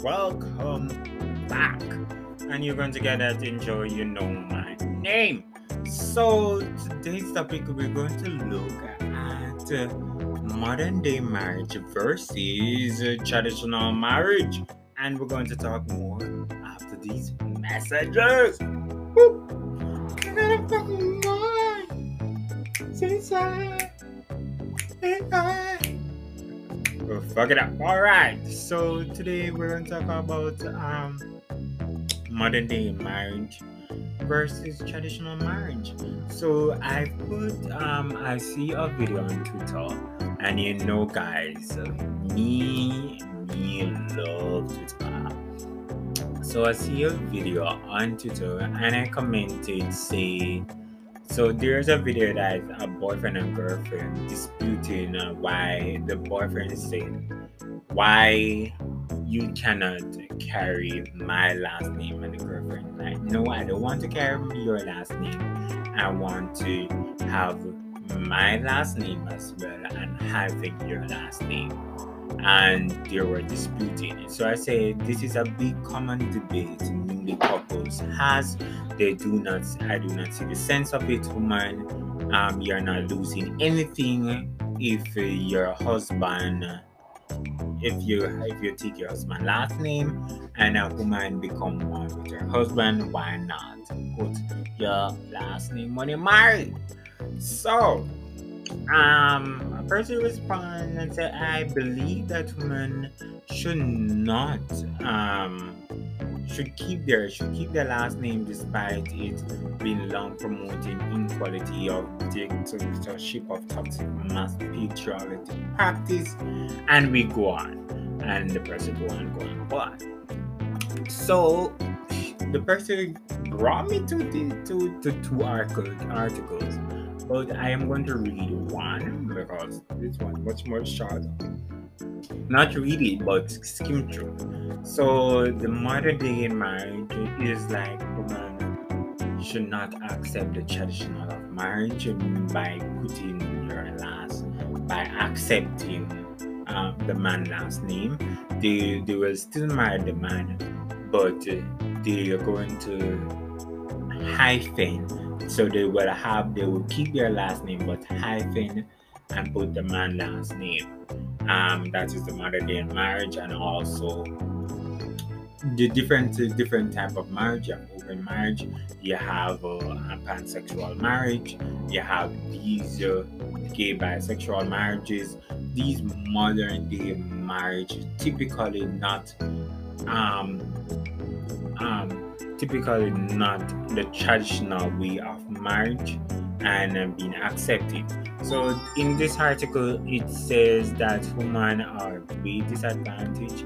welcome back. And you're going to get that enjoy, my name. So, today's topic we're going to look at modern day marriage versus traditional marriage. And we're going to talk more after these messages. Woo! I got a fucking mind since fuck it up. Alright, so today we're going to talk about modern day marriage versus traditional marriage. So I see a video on Twitter, and guys, me love Twitter. So I see a video on Twitter and I commented say, so there's a video that a boyfriend and girlfriend disputing why the boyfriend is saying why you cannot carry my last name, and the girlfriend like, no, I don't want to carry your last name. I want to have my last name as well and having your last name. And they were disputing it. So I say this is a big common debate newly couples has. I do not see the sense of it, woman. You're not losing anything if your husband, if you take your husband's last name and a woman become one with her husband, why not put your last name when you're married? So a person responded and said, I believe that women should not should keep their last name despite it being long promoting inequality of dictatorship of toxic mass patriarchy practice, and we go on, and the person go on. So the person brought me to two articles. But I am going to read one because this one much more short. Not read it, but skim through. So the modern day marriage is like women should not accept the traditional of marriage by accepting the man last name. They will still marry the man, but they are going to hyphen. So they will keep their last name but hyphen and put the man last name. That is the modern day marriage, and also the different type of marriage. You have open marriage, you have pansexual marriage, you have these gay bisexual marriages. These modern day marriage typically not the traditional way of marriage and being accepted. So in this article it says that women are way disadvantaged,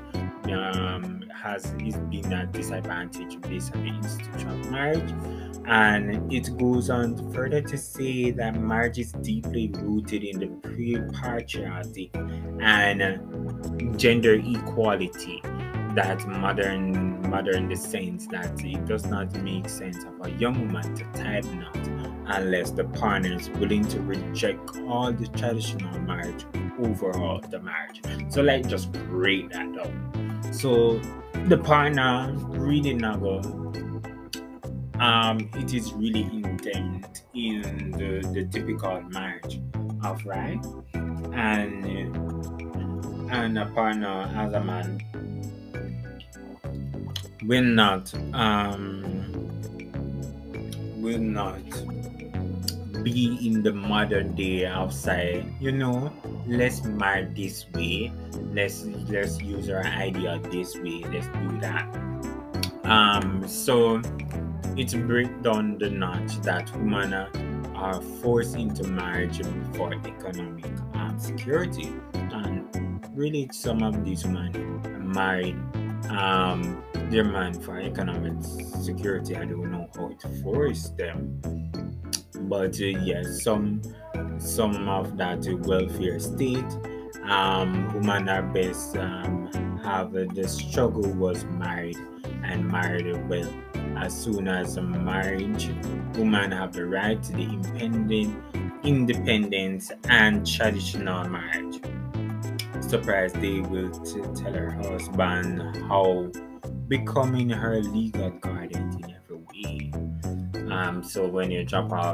is being a disadvantage based on the institution of marriage. And it goes on further to say that marriage is deeply rooted in the pre-patriarchy and gender equality, that modern in the sense that it does not make sense of a young woman to tie the knot unless the partner is willing to reject all the traditional marriage overall the marriage. So let's just break that down. So the partner really nago, it is really intent in the typical marriage of right, and a partner as a man will not be in the modern day outside, let's marry this way, let's use our idea this way, let's do that. So it's break down the notch that women are forced into marriage for economic security, and really some of these women married their man for economic security. I don't know how it forces them, but yes, some of that welfare state, women are best have the struggle was married well. As soon as a marriage, women have the right to the independence and traditional marriage. surprised, they will tell her husband how becoming her legal guardian in every way. So when you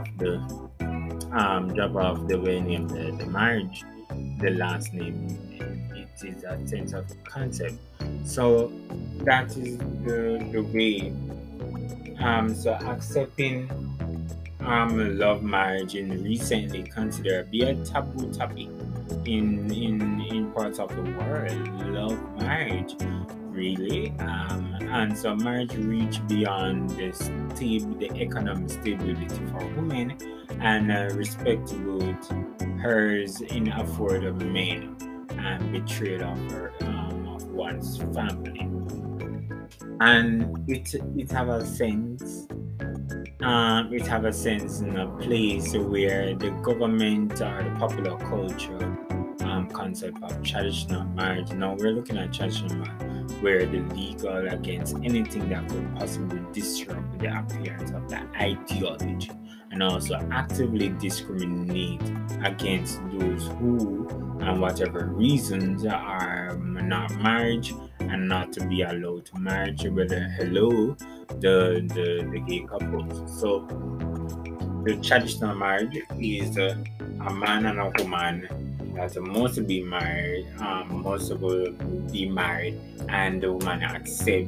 drop off the way name, the marriage, the last name, it is a sense of concept. So that is the way. So accepting love marriage in recently considered be a taboo topic in parts of the world. Love marriage, really, and so marriage reach beyond the economic stability for women and respect about hers in afford of men and betrayal of one's family, and it have a sense. It have a sense in a place where the government or the popular culture concept of traditional marriage. Now we're looking at traditional marriage where the legal against anything that could possibly disrupt the appearance of the ideology and also actively discriminate against those who, and whatever reasons, are not married and not to be allowed to marry, whether hello the gay couples. So the traditional marriage is a man and a woman that must be married, and the woman accept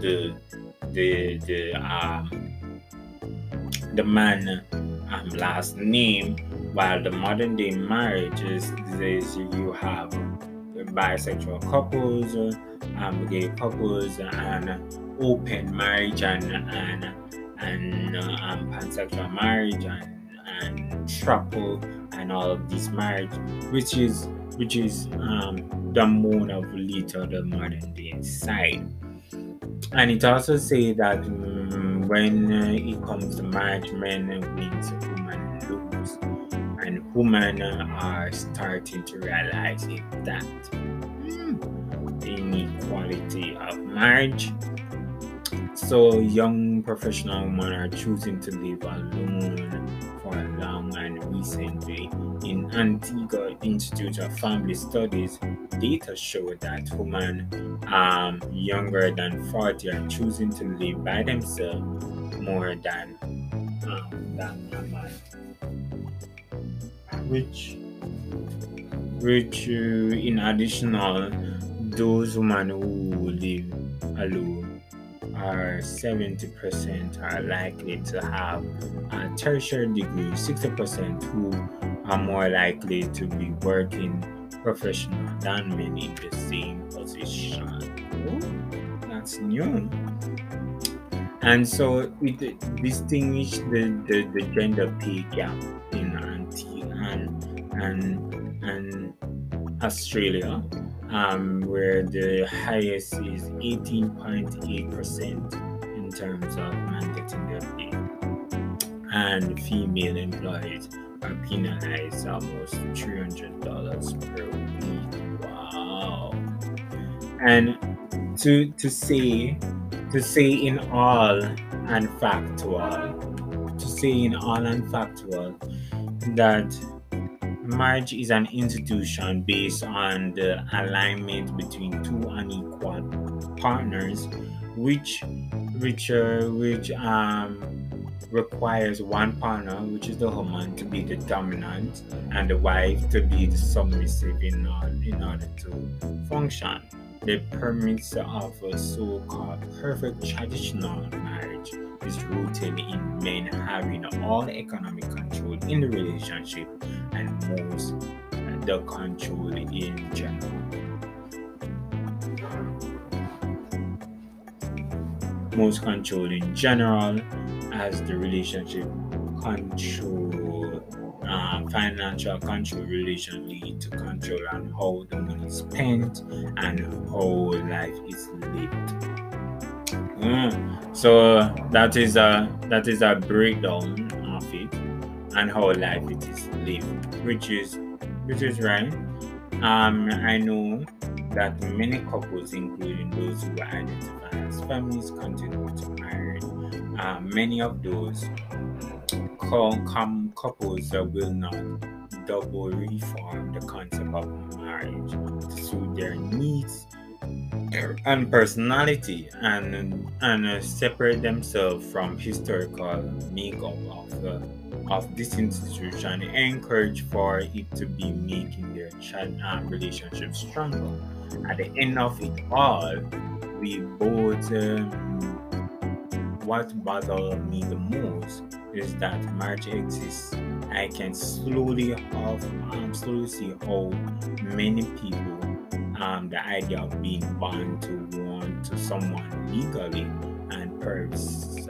the man last name, while the modern day marriages is you have bisexual couples, gay couples, and open marriage and pansexual marriage and triple and all of this marriage, which is the mode of later the modern day side. And it also say that when it comes to marriage, men wins, women lose, and women are starting to realize that inequality of marriage. So young professional women are choosing to live alone for long, and recently in Antigua Institute of Family Studies, data show that women younger than 40 are choosing to live by themselves more than a man, which in additional, those women who live alone are 70% are likely to have a tertiary degree, 60% who are more likely to be working professional than men in the same position. Oh, that's new. And so it distinguishes the gender pay gap in and Australia, where the highest is 18.8% in terms of man getting their pay, and female employees are penalized almost $300 per week. Wow! And to say in all and factual that marriage is an institution based on the alignment between two unequal partners, which requires one partner, which is the woman, to be the dominant and the wife to be the submissive in order to function. The premise of a so-called perfect traditional marriage is rooted in men having all economic control in the relationship and most the control in general. Most control in general, as the relationship control, financial control relation lead to control on how the money is spent and how life is lived. So that is a breakdown of it and how life it is lived, which is right. I know that many couples, including those who identify as feminists, continue to marry. Many of those couples will not double reform the concept of marriage to suit their needs and personality, and separate themselves from historical makeup of this institution, encourage for it to be making their relationship stronger. At the end of it all, we both what bothers me the most is that marriage exists. I can slowly see how many people the idea of being bound to one to someone legally and perhaps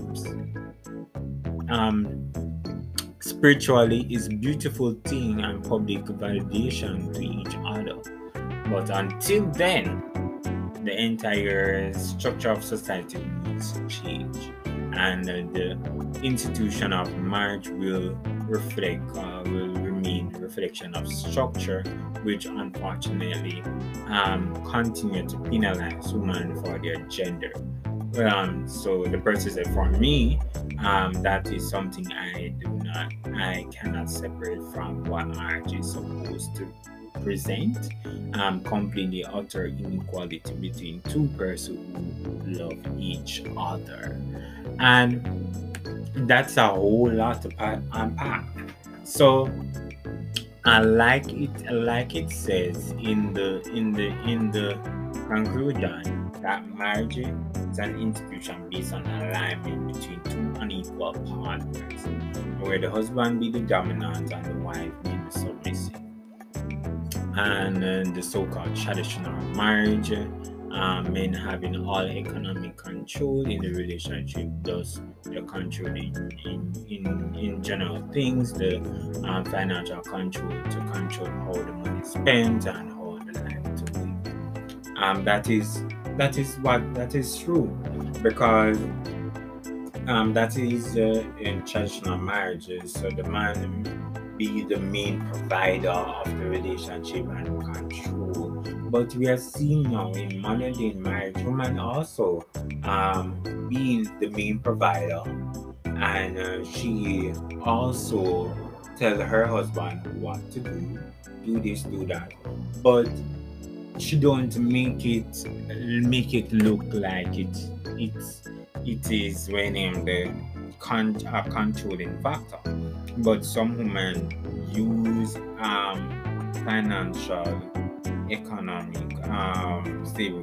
um, spiritually is beautiful thing and public validation to each other. But until then, the entire structure of society needs to change, and the institution of marriage will remain a reflection of structure, which unfortunately continue to penalize women for their gender. So the person said, for me, that is something I cannot separate from what marriage is supposed to present. Completely utter inequality between two persons who love each other, and that's a whole lot to unpack. So like it says in the conclusion that marriage is an institution based on alignment between two unequal partners, where the husband be the dominant and the wife be the submissive. And the so-called traditional marriage, men having all economic control in the relationship, thus the control in general things, the financial control to control how the money is spent and how the life to live. That is true, because that is in traditional marriages. So the man be the main provider of the relationship and control. But we are seeing now in modern day marriage, women also being the main provider, and she also tell her husband what to do this, do that. But she don't make it look like it is when the controlling factor. But some women use financial economic stable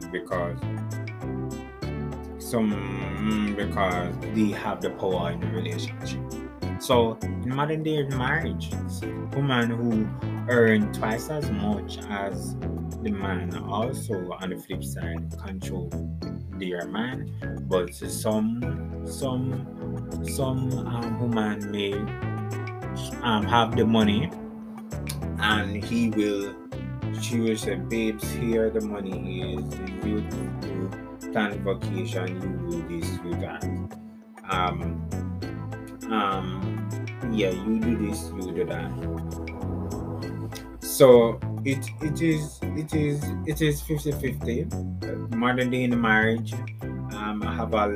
because they have the power in the relationship. So in modern day marriages, women who earn twice as much as the man also on the flip side control their man. But some woman may have the money, and she will say, babes, here the money is, you do plan vacation, you do this, you that. Yeah, you do this, you do that. So it is 50-50. Modern day in marriage, I have a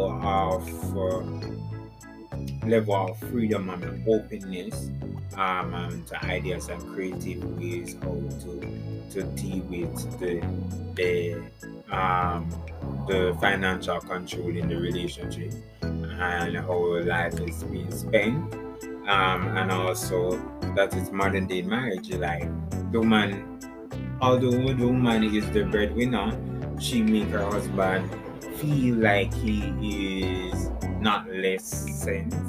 level of freedom and openness, and to ideas and creative ways how to deal with the financial control in the relationship and how life is being spent. And also that is modern day marriage. Like the woman, although the woman is the breadwinner, she make her husband feel like he is not less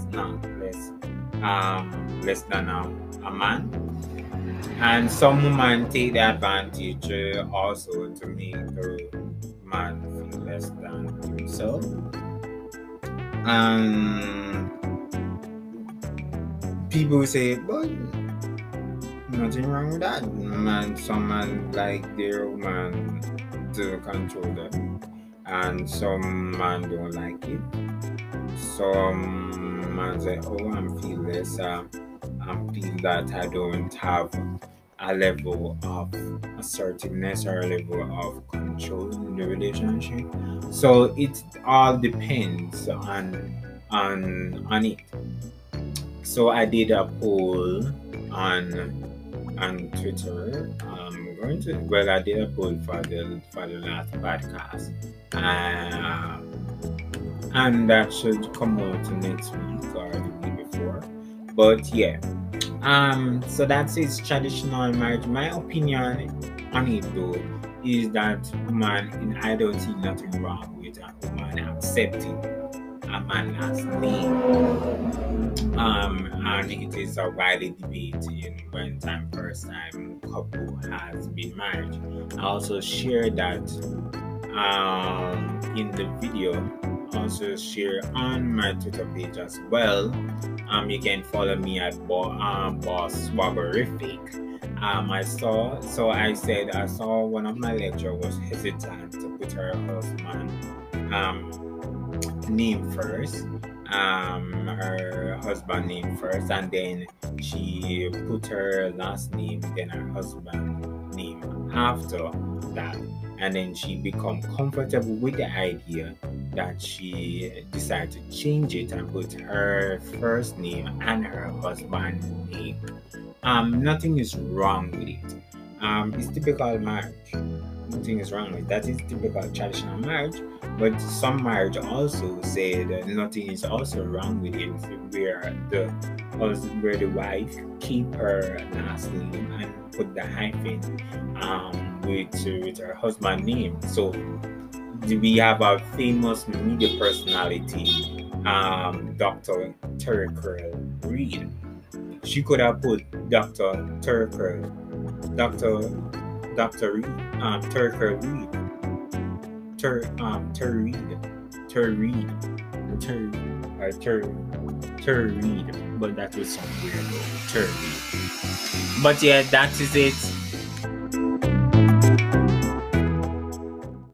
than a man. And some women take the advantage also to make the man feel less than himself. And people say, but nothing wrong with that. Some man like their woman to control them, and some man don't like it. Some man say, oh, I'm feel less. I feel that I don't have a level of assertiveness or a level of control in the relationship. So it all depends on it. So I did a poll on Twitter. I'm going to well, I did a poll for the last podcast, uh, and that should come out next week or the week before. But yeah, so that's his traditional marriage. My opinion on it though is that woman, I don't see nothing wrong with a woman accepting a man last name. And it is a widely debated when time first time couple has been married. I also share that in the video, also share on my Twitter page as well. You can follow me at Boss Swaggerific. I saw one of my lecturers was hesitant to put her husband name first, her husband name first, and then she put her last name, then her husband name after that, and then she become comfortable with the idea that she decided to change it and put her first name and her husband name. Nothing is wrong with it. It's typical marriage. Nothing is wrong with that. Is typical traditional marriage. But some marriage also say that nothing is also wrong with it, where the wife keep her last name and put the hyphen with her husband name. So we have a famous media personality, Dr. Terry Curl Reed. She could have put Dr. Terry Curl, Dr. Reed, Terry Curl Reed. Terry Reed, but that was some weirdo. Terry Reed. But yeah, that is it.